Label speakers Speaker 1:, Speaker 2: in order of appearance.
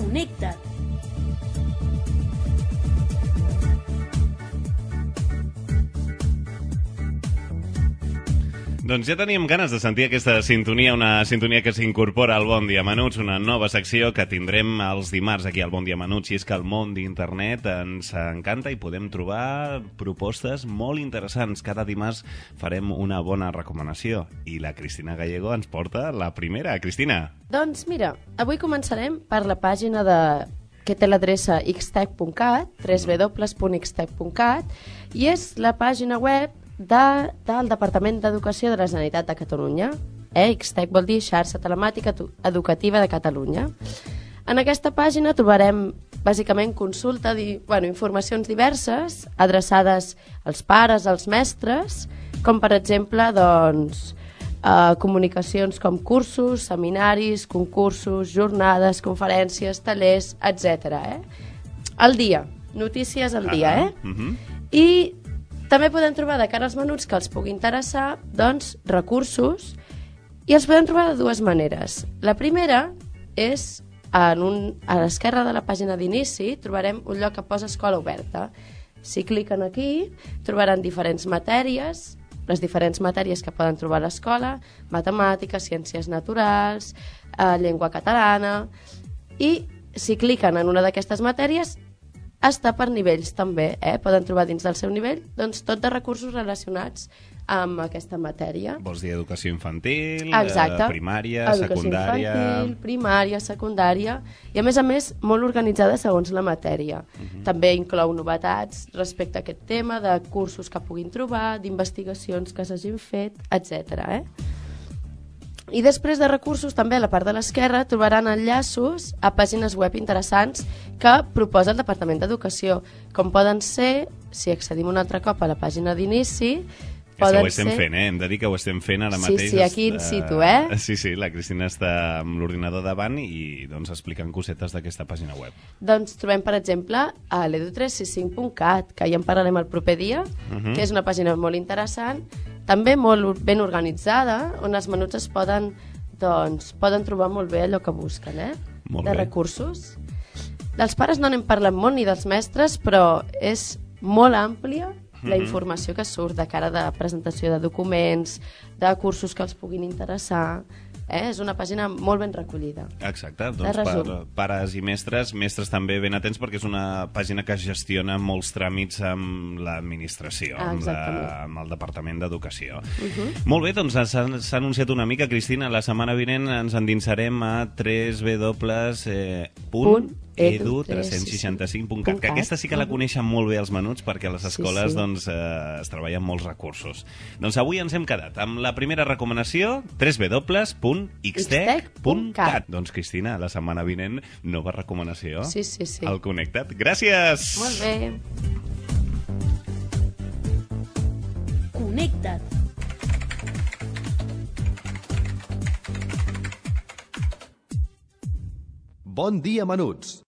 Speaker 1: Connecta't.
Speaker 2: Doncs ja teníem ganes de sentir aquesta sintonia, una sintonia que s'incorpora al Bon Dia Menuts, una nova secció que tindrem els dimarts aquí al Bon Dia Menuts, i és que el món d'internet ens encanta i podem trobar propostes molt interessants. Cada dimarts farem una bona recomanació i la Cristina Gallego ens porta la primera. Cristina.
Speaker 3: Doncs mira, avui començarem per la pàgina que té l'adreça xtech.cat, www.xtech.cat, i és la pàgina web del Departament d'Educació de la Generalitat de Catalunya. Xtech vol dir Xarxa Telemàtica Educativa de Catalunya. En aquesta pàgina trobarem bàsicament informacions diverses adreçades als pares, als mestres, com per exemple comunicacions com cursos, seminaris, concursos, jornades, conferències, tallers, etc. Al dia, notícies al dia. I també podem trobar de cara als menuts que els pugui interessar, doncs, recursos, i els podem trobar de dues maneres. La primera és, a l'esquerra de la pàgina d'inici, trobarem un lloc que posa Escola Oberta. Si cliquen aquí, trobaran diferents matèries, les diferents matèries que poden trobar a l'escola, matemàtiques, ciències naturals, llengua catalana, i si cliquen en una d'aquestes matèries, està per nivells també, poden trobar dins del seu nivell doncs, tot de recursos relacionats amb aquesta matèria.
Speaker 2: Vols dir educació infantil, primària,
Speaker 3: educació
Speaker 2: secundària...
Speaker 3: infantil, primària, secundària, i a més, molt organitzada segons la matèria. També inclou novetats respecte a aquest tema, de cursos que puguin trobar, d'investigacions que s'hagin fet, etc. I després de recursos, també a la part de l'esquerra, trobaran enllaços a pàgines web interessants que proposa el Departament d'Educació, com poden ser, si accedim un altre cop a la pàgina d'inici,
Speaker 2: ho estem fent, hem de dir que ho estem fent ara mateix.
Speaker 3: Sí, aquí in situ,
Speaker 2: Sí, la Cristina està amb l'ordinador davant i doncs explicant cosetes d'aquesta pàgina web.
Speaker 3: Doncs trobem, per exemple, a l'edu365.cat, que ja en parlarem el proper dia, que és una pàgina molt interessant, també molt ben organitzada, on els menuts es poden trobar molt bé allò que busquen, de recursos. Dels pares no n'hem parlat molt, ni dels mestres, però és molt àmplia la informació que surt de cara de presentació de documents, de cursos que els puguin interessar. És una pàgina molt ben recollida.
Speaker 2: Exacte, doncs per pares i mestres també ben atents, perquè és una pàgina que gestiona molts tràmits amb l'administració, amb el Departament d'Educació. Molt bé, doncs s'ha anunciat una mica, Cristina, la setmana vinent ens endinsarem a www.edu365.cat, que aquesta sí que la coneixen molt bé els menuts, perquè a les escoles es treballen molts recursos. Doncs avui ens hem quedat amb la primera recomanació, www.xtech.cat. Doncs, Cristina, la setmana vinent, nova recomanació al Connecta't. Gràcies!
Speaker 3: Molt bé.
Speaker 1: Connecta't.
Speaker 4: Bon dia, menuts!